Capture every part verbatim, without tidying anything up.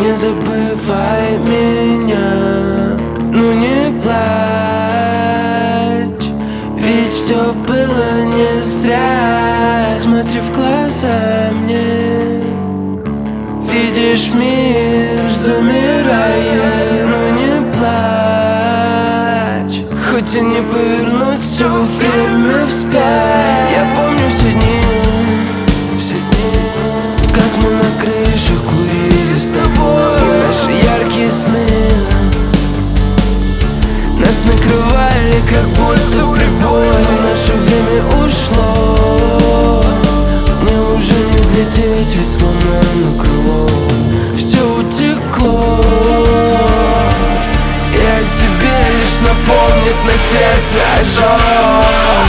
не забывай меня. Ну не плачь, ведь все было не зря. Смотри в глаза мне, видишь мир замирая. Ну не плачь, хоть и не повернуть все время вспять. Я помню все дни, все дни, как мы на крыше курили с тобой. Наши яркие сны нас накрывали, как будто прибой. Наше время ушло, неужели взлететь, ведь сломано крыло. Все утекло, и о тебе лишь напомнит на сердце ожог.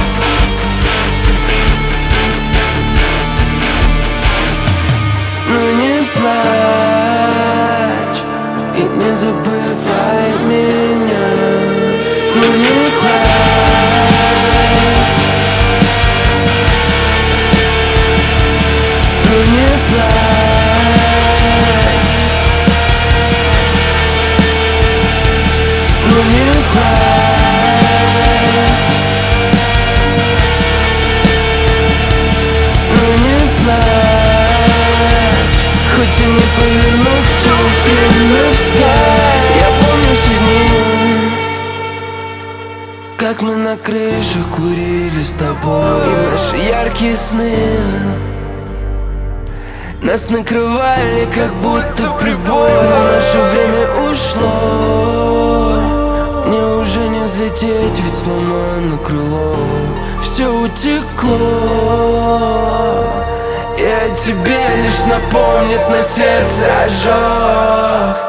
Ну не плачь и не забывай меня. Ну не плачь, ну не плачь, ну не плачь, ну не плачь, хоть и не повернуть все время вспять. Я помню все дни, как мы на крыше курили с тобой. И наши яркие сны нас накрывали, как будто прибой. Наше время ушло, неужели взлететь, ведь сломано крыло. Все утекло, и о тебе лишь напомнит на сердце ожог.